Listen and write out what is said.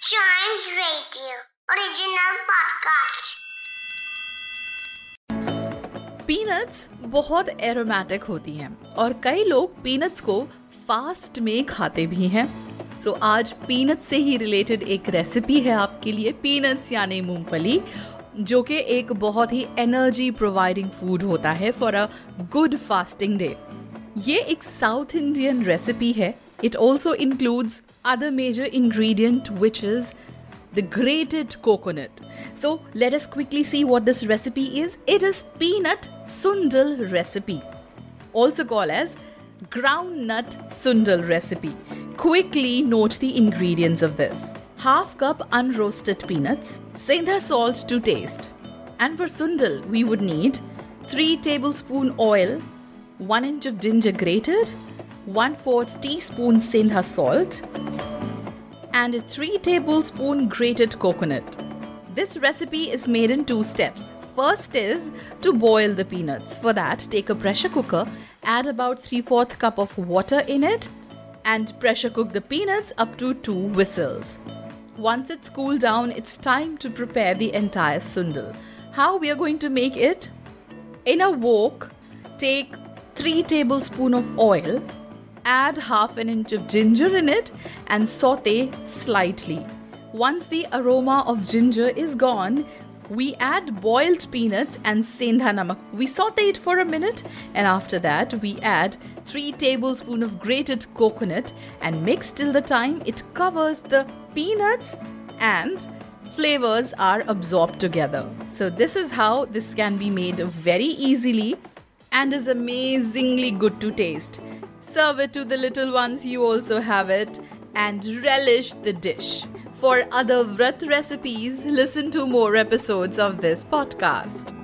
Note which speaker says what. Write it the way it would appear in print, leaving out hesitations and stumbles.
Speaker 1: Chimes Radio original podcast।
Speaker 2: Peanuts बहुत aromatic होती हैं और कई लोग पीनट्स को फास्ट में खाते भी हैं। सो आज पीनट्स से ही रिलेटेड एक रेसिपी है आपके लिए, पीनट्स यानी मूंगफली, जो कि एक बहुत ही एनर्जी प्रोवाइडिंग फूड होता है for a good fasting day. ये एक साउथ इंडियन रेसिपी है। It also includes other major ingredient, which is the grated coconut. So let us quickly see what this recipe is. It is peanut sundal recipe, also called as groundnut sundal recipe. Quickly note the ingredients of this. Half cup unroasted peanuts, sendha salt to taste. And for sundal, we would need 3 tablespoon oil, 1 inch of ginger grated, 1/4 teaspoon sendha salt, and 3 tablespoon grated coconut. This recipe is made in 2 steps. First is to boil the peanuts. For that, take a pressure cooker, add about 3/4 cup of water in it, and pressure cook the peanuts up to 2 whistles. Once it's cooled down, it's time to prepare the entire sundal. How we are going to make it? In a wok, take 3 tablespoon of oil, add half an inch of ginger in it and saute slightly. Once the aroma of ginger is gone, we add boiled peanuts and sendha namak. We saute it for a minute, and after that we add 3 tablespoon of grated coconut and mix till the time it covers the peanuts and flavors are absorbed together. So this is how this can be made very easily and is amazingly good to taste. Serve it to the little ones, you also have it, and relish the dish. For other Vrat recipes, listen to more episodes of this podcast.